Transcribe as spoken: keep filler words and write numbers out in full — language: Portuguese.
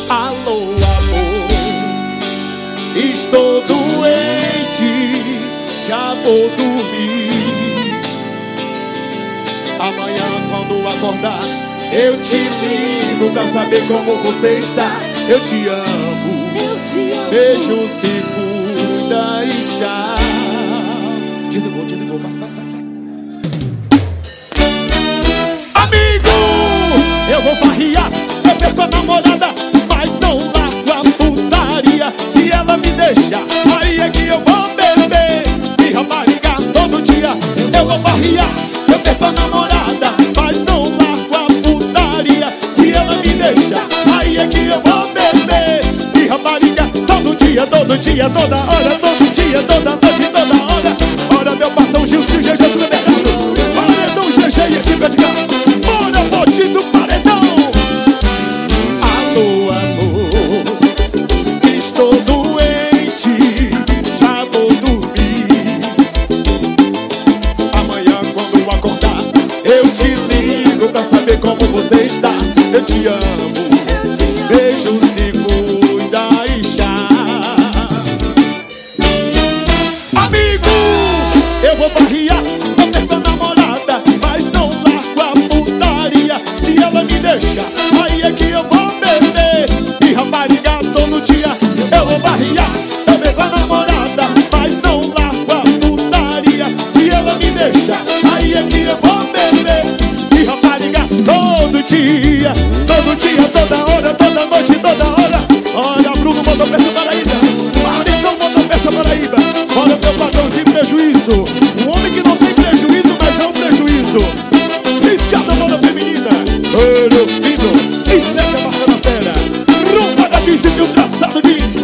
Alô, amor, estou doente, já vou dormir. Amanhã quando acordar eu te ligo pra saber como você está. Eu te amo, eu te amo. Beijo, se cuida e tchau. Desligou, desligou, vai, vai, vai, vai. Amigo, eu vou farriar, eu perco a namorada, mas não largo a putaria. Se ela me deixar, aí é que eu vou beber e rapariga todo dia. Eu vou farriar, eu perco a namorada, mas não largo a putaria. Se ela me deixar, aí é que eu vou beber e rapariga todo dia, todo dia, toda hora, todo dia, toda noite, toda hora. Ora meu patrão Gilson, G G supermercado, paredão G G e equipe de carro. Bora, bote do paredão. Alô, amor, estou doente, já vou dormir. Amanhã quando acordar eu te ligo pra saber como você está. Eu te amo, beijo, se cuida e tchau. Amigo, eu vou farriar, eu perco a namorada, mas não largo a putaria. Se ela me deixar, aí é que eu vou beber e rapariga todo dia. Eu vou farriar, eu perco a namorada, mas não largo a putaria. Se ela me deixar, aí é que eu vou beber e rapariga todo dia, todo dia, toda hora, toda noite, toda hora. Olha, Bruno, motopeça Paraíba, Mauricão, motopeça Paraíba. Olha meu padrão sem prejuízo, um homem que não tem prejuízo, mas é um prejuízo. Escada moda feminina, olho fino, esnega marca da fera, roupa da bis e traçado jeans.